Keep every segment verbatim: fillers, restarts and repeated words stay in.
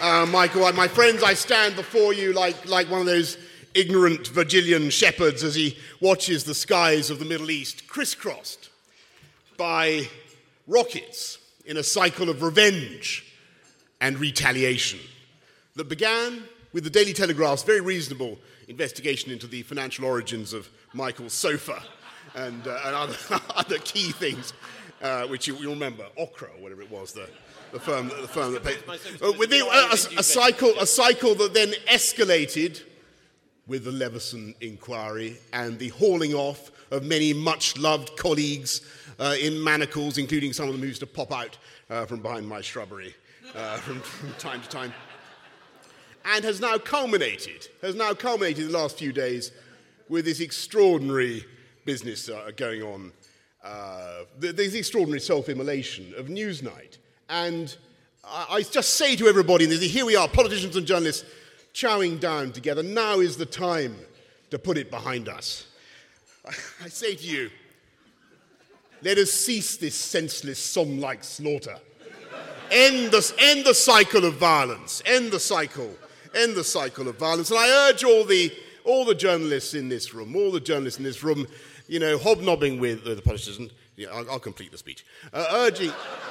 Uh, Michael, my friends, I stand before you like, like one of those ignorant Virgilian shepherds as he watches the skies of the Middle East crisscrossed by rockets in a cycle of revenge and retaliation that began with the Daily Telegraph's very reasonable investigation into the financial origins of Michael's sofa and, uh, and other, other key things, uh, which you, you remember, Okra, or whatever it was, the, the firm, the firm that paid. Uh, with the, uh, a, a cycle, a cycle that then escalated with the Leveson inquiry and the hauling off of many much-loved colleagues uh, in manacles, including some of them who used to pop out uh, from behind my shrubbery uh, from, from time to time, and has now culminated, has now culminated in the last few days with this extraordinary business uh, going on, uh, this extraordinary self-immolation of Newsnight. And I, I just say to everybody, here we are, politicians and journalists, chowing down together. Now is the time to put it behind us. I, I say to you, let us cease this senseless, Somme-like slaughter. End the, end the cycle of violence. End the cycle. End the cycle of violence. And I urge all the all the journalists in this room, all the journalists in this room, you know, hobnobbing with uh, the politicians. Yeah, I'll, I'll complete the speech. Uh, urging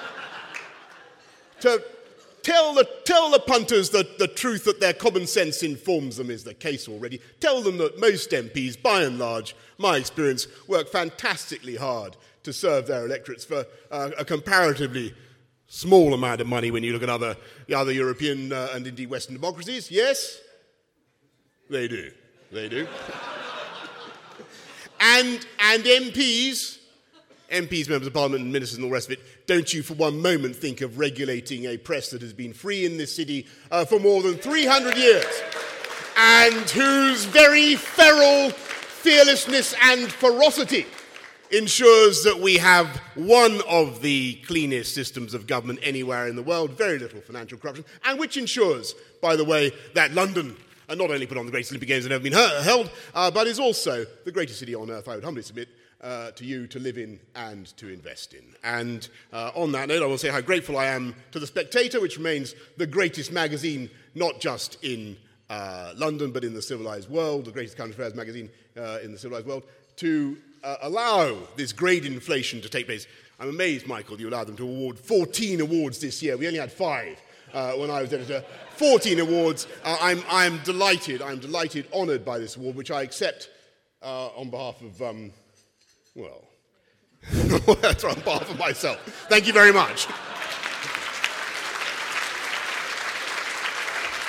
to tell the tell the punters that the truth that their common sense informs them is the case already. Tell them that most M Ps, by and large, my experience, work fantastically hard to serve their electorates for uh, a comparatively small amount of money when you look at other, other European uh, and indeed Western democracies. Yes, they do. They do. and and M Ps, M Ps, members of Parliament and ministers and all the rest of it, don't you for one moment think of regulating a press that has been free in this city uh, for more than three hundred years and whose very feral fearlessness and ferocity ensures that we have one of the cleanest systems of government anywhere in the world, very little financial corruption, and which ensures, by the way, that London uh, not only put on the greatest Olympic Games that have ever been held, uh, but is also the greatest city on earth, I would humbly submit, uh, to you to live in and to invest in. And uh, on that note, I will say how grateful I am to The Spectator, which remains the greatest magazine, not just in uh, London, but in the civilized world, the greatest current affairs magazine uh, in the civilized world, to Uh, allow this great inflation to take place. I'm amazed, Michael, you allowed them to award fourteen awards this year. We only had five uh, when I was editor. fourteen awards. Uh, I'm, I'm delighted, I'm delighted, honoured by this award, which I accept uh, on behalf of, um, well, on behalf of myself. Thank you very much.